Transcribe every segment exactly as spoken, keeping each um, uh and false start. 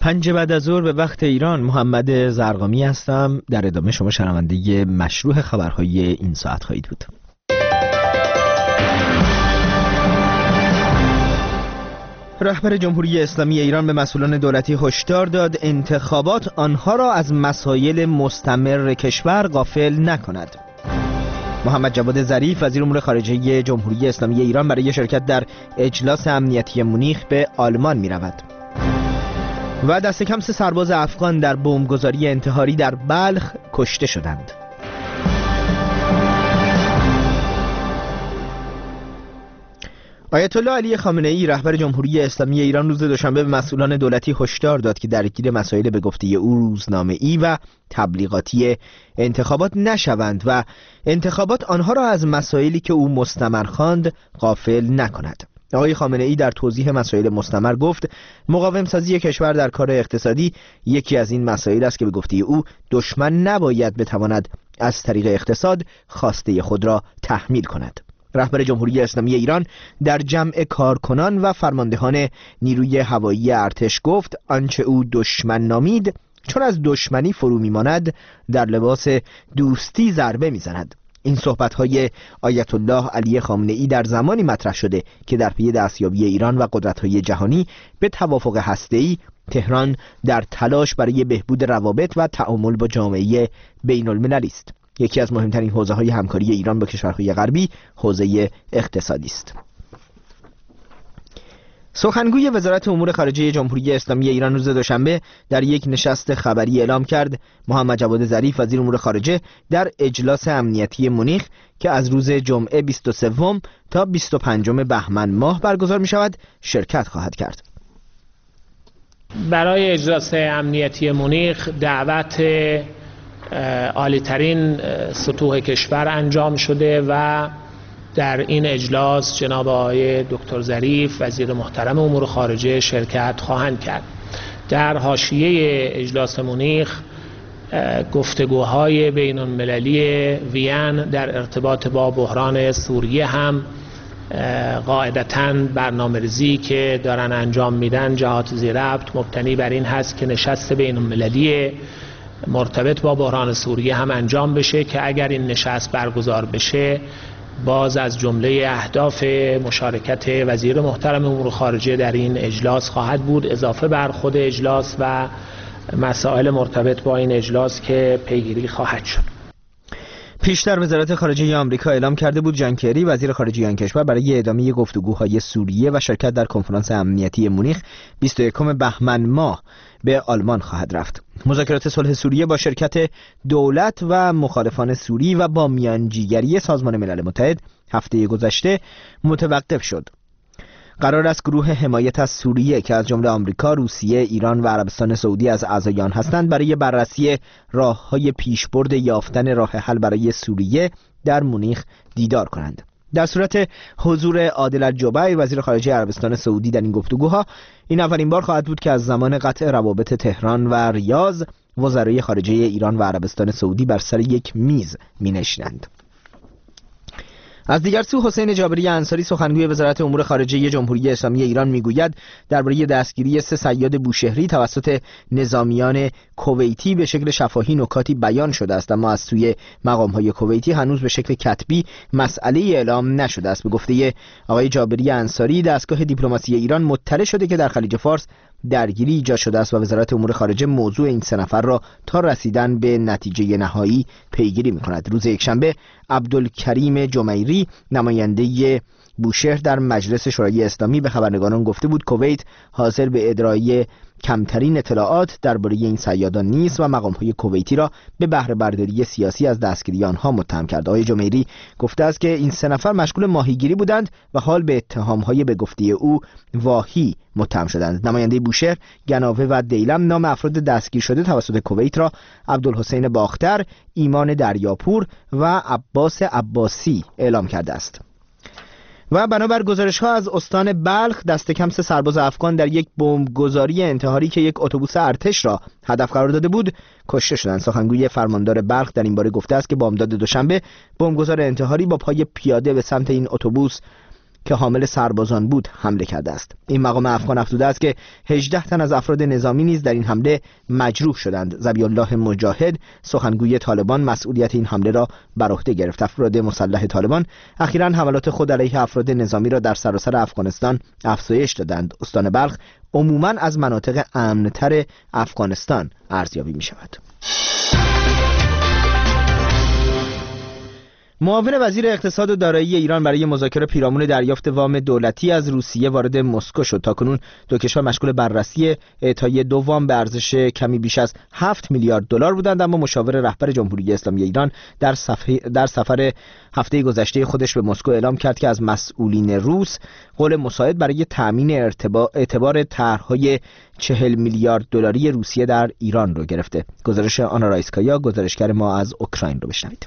پنج بعد از ظهر به وقت ایران، محمد زرقامی هستم. در ادامه شما شنونده مشروع خبرهای این ساعت خواهید بود. رهبر جمهوری اسلامی ایران به مسئولان دولتی هشدار داد انتخابات آنها را از مسائل مستمر کشور غافل نکند. محمد جواد ظریف وزیر امور خارجه جمهوری اسلامی ایران برای شرکت در اجلاس امنیتی مونیخ به آلمان می رود. و دست کم سه سرباز افغان در بمبگذاری انتحاری در بلخ کشته شدند. آیت الله علی خامنه ای رهبر جمهوری اسلامی ایران روز دوشنبه به مسئولان دولتی هشدار داد که درگیر مسائل به گفته او روزنامه‌ای و تبلیغاتی انتخابات نشوند و انتخابات آنها را از مسائلی که او مستمر خواند غافل نکند. آقای خامنه ای در توضیح مسائل مستمر گفت مقاوم سازی کشور در کار اقتصادی یکی از این مسائل است که به گفته او دشمن نباید بتواند از طریق اقتصاد خواسته خود را تحمیل کند. رهبر جمهوری اسلامی ایران در جمع کارکنان و فرماندهان نیروی هوایی ارتش گفت آنچه او دشمن نامید چون از دشمنی فرو میماند در لباس دوستی ضربه میزند. این صحبت‌های آیت الله علی خامنه ای در زمانی مطرح شده که در پی دستیابی ایران و قدرت‌های جهانی به توافق هسته‌ای تهران در تلاش برای بهبود روابط و تعامل با جامعه بین‌المللی است. یکی از مهمترین حوزه‌های همکاری ایران با کشورهای غربی حوزه اقتصادی است. سخنگوی وزارت امور خارجه جمهوری اسلامی ایران روز دوشنبه در یک نشست خبری اعلام کرد محمد جواد ظریف وزیر امور خارجه در اجلاس امنیتی مونیخ که از روز جمعه بیست و سوم تا بیست و پنجم بهمن ماه برگزار می شود شرکت خواهد کرد. برای اجلاس امنیتی مونیخ دعوت عالی‌ترین سطوح کشور انجام شده و در این اجلاس جناب آقای دکتر ظریف وزیر محترم امور خارجه شرکت خواهند کرد. در حاشیه اجلاس مونیخ گفتگوهای بین المللی وین در ارتباط با بحران سوریه هم قاعدتاً برنامه‌ریزی که دارن انجام میدن جهات زیر ربط مبتنی بر این هست که نشست بین المللی مرتبط با بحران سوریه هم انجام بشه که اگر این نشست برگزار بشه باز از جمله اهداف مشارکت وزیر محترم امور خارجه در این اجلاس خواهد بود، اضافه بر خود اجلاس و مسائل مرتبط با این اجلاس که پیگیری خواهد شد. پیشتر وزارت خارجه آمریکا اعلام کرده بود جان کری وزیر خارجه آن کشور برای ادامه گفتگوهای سوریه و شرکت در کنفرانس امنیتی مونیخ بیست و یکم بهمن ماه به آلمان خواهد رفت. مذاکرات صلح سوریه با شرکت دولت و مخالفان سوری و با میانجیگری سازمان ملل متحد هفته گذشته متوقف شد. قرار است گروه حمایت از سوریه که از جمله آمریکا، روسیه، ایران و عربستان سعودی از اعضای آن هستند برای بررسی راه‌های پیشبرد یافتن راه حل برای سوریه در مونیخ دیدار کنند. در صورت حضور عادل الجبیر وزیر خارجه عربستان سعودی در این گفتگوها این اولین بار خواهد بود که از زمان قطع روابط تهران و ریاض وزرای خارجه ایران و عربستان سعودی بر سر یک میز می‌نشینند. از دیگر سو حسین جابری انصاری سخنگوی وزارت امور خارجه جمهوری اسلامی ایران میگوید درباره دستگیری سه صیاد بوشهری توسط نظامیان کویتی به شکل شفاهی نکاتی بیان شده است، اما از سوی مقام‌های کویتی هنوز به شکل کتبی مسئله اعلام نشده است. به گفته آقای جابری انصاری دستگاه دیپلماسی ایران مطلع شده که در خلیج فارس درگیری ایجاد شده است و وزارت امور خارجه موضوع این سه نفر را تا رسیدن به نتیجه نهایی پیگیری می‌کند. روز یکشنبه عبدالکریم جمیری نماینده بوشهر در مجلس شورای اسلامی به خبرنگاران گفته بود کویت حاضر به ادرای کمترین اطلاعات درباره این صیادان نیست و مقام‌های کویتی را به بهره برداری سیاسی از دستگیری آنها متهم کرد. آقای جمیری گفته است که این سه نفر مشغول ماهیگیری بودند و حال به اتهام‌های به گفته او واهی متهم شدند. نماینده بوشهر، گناوه و دیلم نام افراد دستگیر شده توسط کویت را عبدالحسین باختر، ایمان دریاپور و عباس عباسی اعلام کرده است. و بنابر گزارش‌ها از استان بلخ دست کم سه سرباز افغان در یک بمبگذاری انتحاری که یک اتوبوس ارتش را هدف قرار داده بود کشته شدند. سخنگوی فرماندار بلخ در این باره گفته است که بامداد دوشنبه بمبگذار انتحاری با پای پیاده به سمت این اتوبوس که حامل سربازان بود حمله کرده است. این مقام افغان افزوده است که هجده تن از افراد نظامی نیز در این حمله مجروح شدند. ذبیح الله مجاهد سخنگوی طالبان مسئولیت این حمله را بر عهده گرفت. افراد مسلح طالبان اخیراً حملات خود علیه افراد نظامی را در سراسر افغانستان افزایش دادند. استان بلخ عموماً از مناطق امن‌تر افغانستان ارزیابی می شود. معاون وزیر اقتصاد و دارایی ایران برای مذاکره پیرامون دریافت وام دولتی از روسیه وارد مسکو شد. تاکنون دو کشور مشغول بررسی اعطای دو وام به ارزش کمی بیش از هفت میلیارد دلار بودند، اما مشاور رهبر جمهوری اسلامی ایران در سفر در سفر هفته گذشته خودش به مسکو اعلام کرد که از مسئولین روس قول مساعد برای تامین اعتبار طرح‌های چهل میلیارد دلاری روسیه در ایران رو گرفته. گزارش آنا رایسکایا، گزارشگر ما از اوکراین رو بشنوید.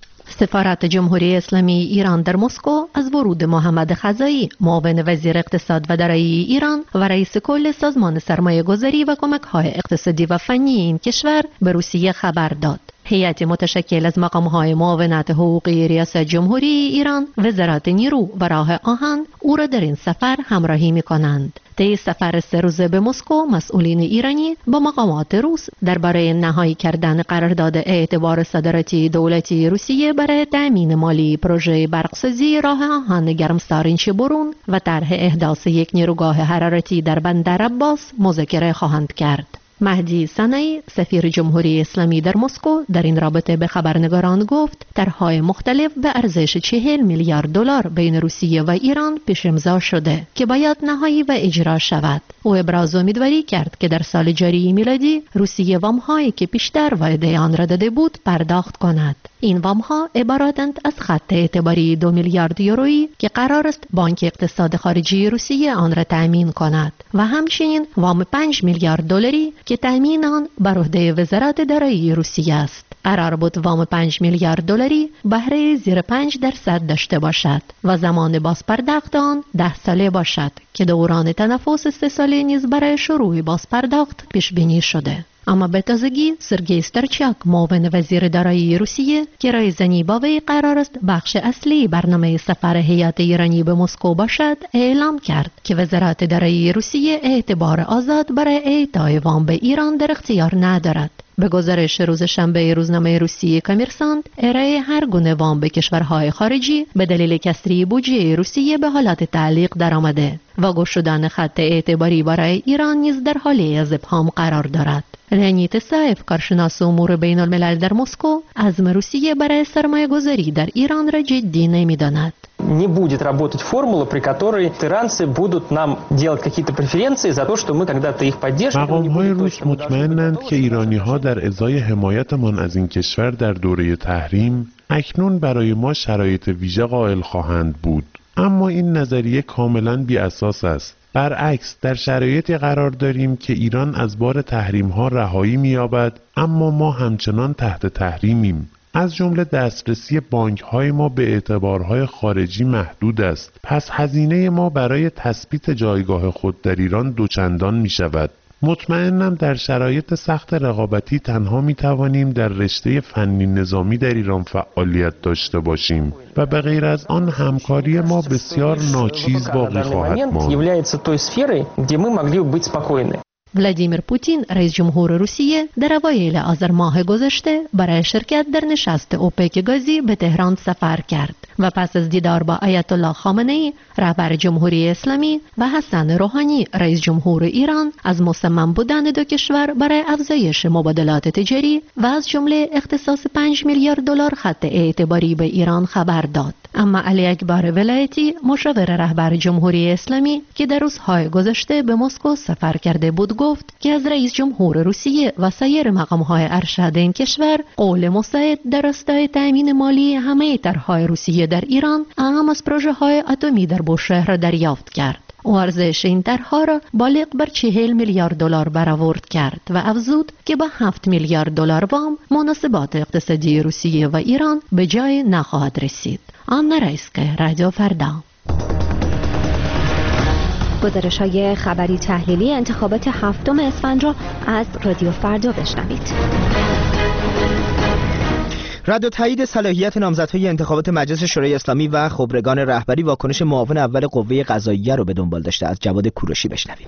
سفارت جمهوری اسلامی ایران در مسکو از ورود محمد خزایی، معاون وزیر اقتصاد و دارایی ایران و رئیس کل سازمان سرمایه گذاری و کمک‌های اقتصادی و فنی این کشور به روسیه خبر داد. هیئت متشکل از مقام‌های معاونت حقوقی ریاست جمهوری ایران، وزارت نیرو و راه آهن او را در این سفر همراهی می‌کنند. طی سفر سه روزه به مسکو، مسئولین ایرانی با مقامات روس درباره نهایی کردن قرارداد اعتبار صادراتی دولتی روسیه برای تأمین مالی پروژه برقسازی راه آهن گرمسارنشی برون و طرح احداث یک نیروگاه حرارتی در بندر عباس مذاکره خواهند کرد. مهدی سنایی، سفیر جمهوری اسلامی در مسکو، در این رابطه به خبرنگاران گفت طرح‌های مختلف به ارزش چهل میلیارد دلار بین روسیه و ایران پیش امضا شده که باید نهایی و اجرا شود. او ابراز امیدواری کرد که در سال جاری میلادی روسیه وام‌هایی که پیشتر وعده آن را داده بود پرداخت کند. این وام‌ها عبارتند از خط اعتباری دو میلیارد یورویی که قرار است بانک اقتصاد خارجی روسیه آن را تأمین کند و همچنین وام پنج میلیارد دلاری که تأمین آن بر عهده وزارت دارایی روسیه است. قرار بود وام پنج میلیارد دلاری بهره زیر پنج درصد داشته باشد و زمان بازپرداخت آن ده ساله باشد که دوران تنفس سه ساله نیز برای شروع بازپرداخت پیش بینی شده. اما به تازگی سرگئی سترچاک، معاون وزیر دارایی روسیه که رایزنی با وی قرار است بخش اصلی برنامه سفر هیئت ایرانی به مسکو باشد، اعلام کرد که وزارت دارایی روسیه اعتبار آزاد برای اعطای وام به ایران در اختیار ندارد. به گزارش روز شنبه روزنامه روسیه کامرسانت، ارائه هر گونه وام به کشورهای خارجی به دلیل کسری بودجه روسیه به حالت تعلیق درآمده و گشودن شدن خط اعتباری برای ایران نیز در حاله از ابهام قرار دارد. لئونید سایف، کارشناس امور بین الملل در مسکو، عزم روسیه برای سرمایه گذاری در ایران را جدی نمی‌داند. Не будет работать формула, при которой иранцы будут нам делать какие-то преференции за то, что мы когда-то их поддерживали. مقام‌های روس مطمئنند که ایرانی‌ها در ازای حمایتمان از این کشور در دوره تحریم اکنون برای ما شرایط ویژه قائل خواهند بود. اما این نظریه کاملاً بی اساس است. برعکس، در شرایطی قرار داریم که ایران از بار تحریم‌ها رهایی می‌یابد، اما ما همچنان تحت تحریمیم. از جمله دسترسی بانک‌های ما به اعتبارهای خارجی محدود است. پس هزینه ما برای تثبیت جایگاه خود در ایران دوچندان می‌شود. مطمئنم در شرایط سخت رقابتی تنها می‌توانیم در رشته فنی نظامی در ایران فعالیت داشته باشیم و به غیر از آن همکاری ما بسیار ناچیز باقی خواهد ماند. ولادیمیر پوتین، رئیس جمهور روسیه، در اوایل آذر ماه گذشته برای شرکت در نشست اوپک گازی به تهران سفر کرد و پس از دیدار با آیت الله خامنه‌ای، رهبر جمهوری اسلامی، و حسن روحانی، رئیس جمهور ایران، از مصمم بودن دو کشور برای افزایش مبادلات تجاری و از جمله اختصاص پنج میلیارد دلار خط اعتباری به ایران خبر داد. اما علی اکبر ولایتی، مشاور رهبر جمهوری اسلامی که در روزهای گذشته به مسکو سفر کرده بود، گفت که از رئیس جمهور روسیه و سایر مقام‌های ارشد این کشور قول مساعد در راستای تأمین مالی همه طرح‌های روسیه در ایران، اهم از پروژه‌های اتمی در بوشهر را دریافت کرد. او ارزش این طرح‌ها را بالغ بر چهل میلیارد دلار برآورد کرد و افزود که با هفت میلیارد دلار وام مناسبات اقتصادی روسیه و ایران به جای نخواهد رسید. آنا رایسکایا، رادیو فردا. گزارش‌های خبری تحلیلی انتخابات هفتم اسفند را از رادیو فردا بشنوید. رد و تایید صلاحیت نامزدهای انتخابات مجلس شورای اسلامی و خبرگان رهبری واکنش معاون اول قوه قضاییه رو به دنبال داشته. از جواد کوروشی بشنویم.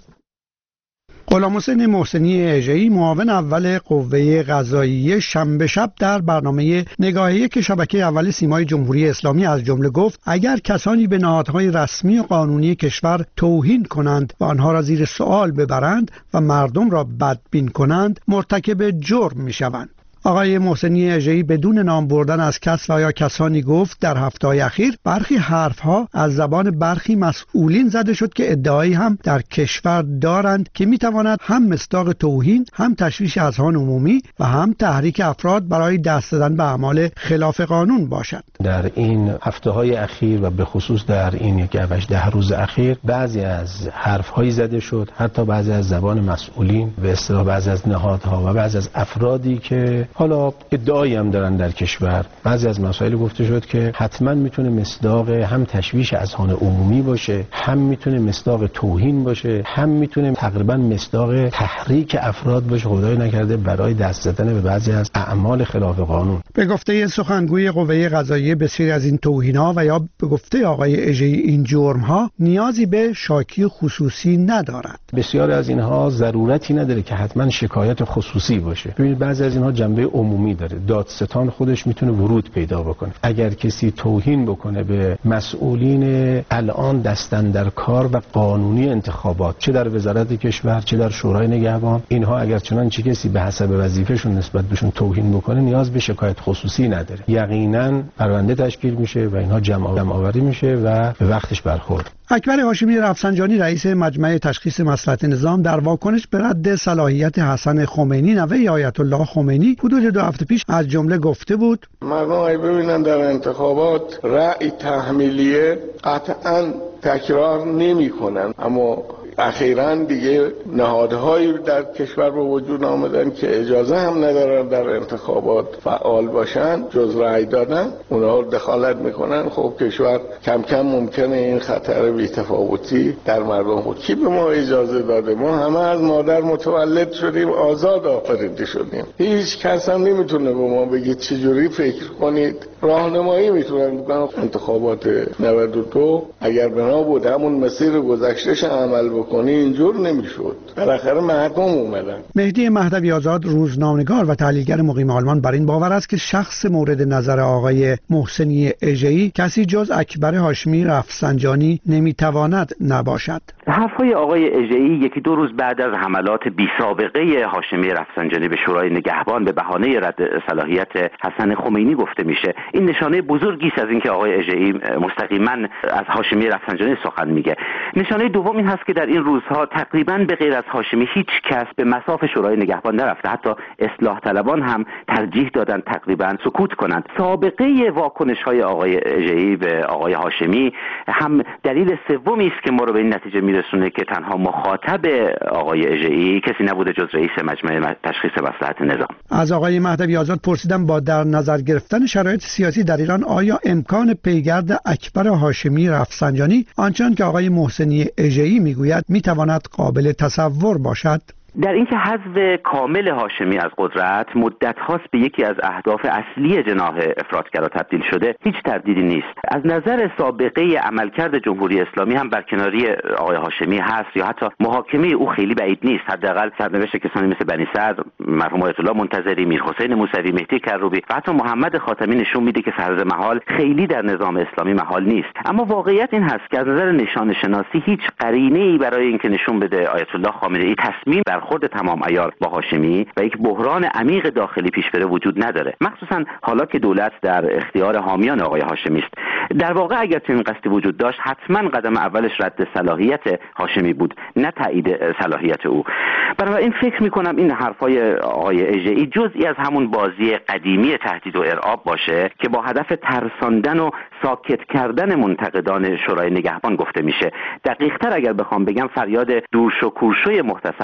غلامحسین محسنی اژه‌ای معاون اول قوه قضاییه شنبه شب در برنامه نگاه یک شبکه اول سیمای جمهوری اسلامی از جمله گفت اگر کسانی به نهادهای رسمی و قانونی کشور توهین کنند و آنها را زیر سوال ببرند و مردم را بدبین کنند مرتکب جرم می‌شوند. آقای محسنی اژه‌ای بدون نام بردن از کس و یا کسانی گفت در هفته‌های اخیر برخی حرفها از زبان برخی مسئولین زده شد که ادعایی هم در کشور دارند که میتواند هم مصداق توهین، هم تشویش اذهان عمومی و هم تحریک افراد برای دست زدن به اعمال خلاف قانون باشد. در این هفته‌های اخیر و به خصوص در این یک ده روز اخیر بعضی از حرف‌هایی زده شد، حتی بعضی از زبان مسئولین، به اصطلاح بعضی از نهادها و بعضی از افرادی که حالا ادعایی هم دارن در کشور، بعضی از مسائل گفته شد که حتما میتونه مصداق هم تشویش اذهان عمومی باشه، هم میتونه مصداق توهین باشه، هم میتونه تقریبا مصداق تحریک افراد باشه، خدای نکرده برای دست زدن به بعضی از اعمال خلاف قانون. به گفته سخنگوی قوه قضاییه بسیاری از این توهین‌ها و یا به گفته آقای اژه‌ای این جرم‌ها نیازی به شاکی خصوصی ندارد. بسیاری از اینها ضرورتی نداره که حتما شکایت خصوصی باشه. ببینید بعضی از اینها جنبه عمومی داره. دادستان خودش میتونه ورود پیدا بکنه. اگر کسی توهین بکنه به مسئولین الان دستن در کار و قانونی انتخابات، چه در وزارت کشور چه در شورای نگهبان، اینها اگر چنانچه کسی به حسب وظیفه‌شون نسبت بهشون توهین بکنه نیاز به شکایت خصوصی نداره. یقینا پرونده تشکیل میشه و اینها جمع آوری میشه و به وقتش برخورد. اکبر هاشمی رفسنجانی رئیس مجمع تشخیص مصلحت نظام در واکنش به رد صلاحیت حسن خمینی نوه آیت الله خمینی حدود دو هفته پیش از جمله گفته بود مردم اگه ببینن در انتخابات رأی تحمیلیه قطعاً تکرار نمی کنن، اما اخیراً دیگه نهادهایی در کشور به وجود آمدن که اجازه هم ندارن در انتخابات فعال باشن جز رأی دادن، اونها دخالت میکنن. خب کشور کم کم ممکنه این خطر بی‌تفاوتی در مردم بود. کی به ما اجازه داده؟ ما همه از مادر متولد شدیم، آزاد آفریده شدیم. هیچ کس هم نمیتونه به ما بگه چجوری فکر کنید. راهنمایی میتونن بکنن. انتخابات نود و دو اگر بنا بود همون مسیر گذشتهش عمل بکنی اینجور نمیشد. بالاخره مردم اومدن. مهدی مهدوی آزاد روزنامه‌نگار و تحلیلگر مقیم آلمان بر این باور است که شخص مورد نظر آقای محسنی اژه‌ای کسی جز اکبر هاشمی رفسنجانی نمیتواند نباشد. حرفهای آقای اژه‌ای یکی دو روز بعد از حملات بی سابقه هاشمی رفسنجانی به شورای نگهبان به بهانه رد صلاحیت حسن خمینی گفته میشه. این نشانه بزرگی است از اینکه آقای اژه‌ای مستقیما از هاشمی رفسنجانی سخن میگه. نشانه دوم این هست که در این روزها تقریبا به غیر از هاشمی هیچ کس به مصاف شورای نگهبان نرفته. حتی اصلاح طلبان هم ترجیح دادن تقریبا سکوت کنند. سابقه واکنش‌های آقای اژه‌ای به آقای هاشمی هم دلیل سومی است که ما رو به این نتیجه میرسونه که تنها مخاطب آقای اژه‌ای کسی نبوده جز رئیس مجمع تشخیص مصلحت نظام. از آقای مهدوی آزاد پرسیدم با در نظر گرفتن شرایط سیاسی در ایران آیا امکان پیگرد اکبر هاشمی رفسنجانی آنچنان که آقای محسنی اژه‌ای میگوید میتواند قابل تصور باشد؟ در اینکه حذف کامل هاشمی از قدرت مدت هاست به یکی از اهداف اصلی جناح افراطگرا تبدیل شده هیچ تردیدی نیست. از نظر سابقه عملکرد جمهوری اسلامی هم برکناری آقای هاشمی هست یا حتی محاکمه او خیلی بعید نیست. حداقل سرنوشت کسانی مثل بنی صدر، مرحوم آیت الله منتظری، میرحسین موسوی، مهدی کروبی و حتی محمد خاتمی نشون میده که فرض محال خیلی در نظام اسلامی محال نیست. اما واقعیت این هست که از نظر نشان شناسی هیچ قرینه‌ای برای اینکه نشون بده آیت الله خامنه‌ای تصمیم بر خود تمام عیار با هاشمی و یک بحران عمیق داخلی پیش بره وجود نداره، مخصوصا حالا که دولت در اختیار حامیان آقای هاشمی است. در واقع اگر چنین قصدی وجود داشت حتما قدم اولش رد صلاحیت هاشمی بود، نه تایید صلاحیت او. بنابراین فکر میکنم این حرفای آقای اژه‌ای جزئی از همون بازی قدیمی تهدید و ارعاب باشه که با هدف ترساندن و ساکت کردن منتقدان شورای نگهبان گفته میشه. دقیق‌تر اگر بخوام بگم فریاد دوش و کورشوی محتسب هست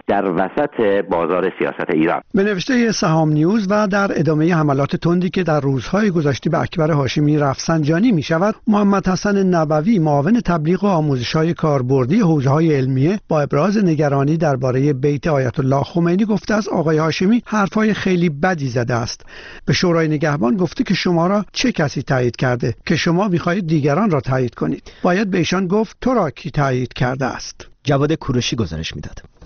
در وسط بازار سیاست ایران. به نوشته سهام نیوز و در ادامه حملات تندی که در روزهای گذشته به اکبر هاشمی رفسنجانی می شود، محمد حسن نبوی معاون تبلیغ و آموزش‌های کاربردی حوزه‌های علمیه با ابراز نگرانی درباره بیت آیت الله خمینی گفته است آقای هاشمی حرفای خیلی بدی زده است. به شورای نگهبان گفته که شما را چه کسی تایید کرده که شما می‌خواهید دیگران را تایید کنید؟ باید به ایشان گفت تو را کی تایید کرده است. جواد کوروشی گزارش می‌داد.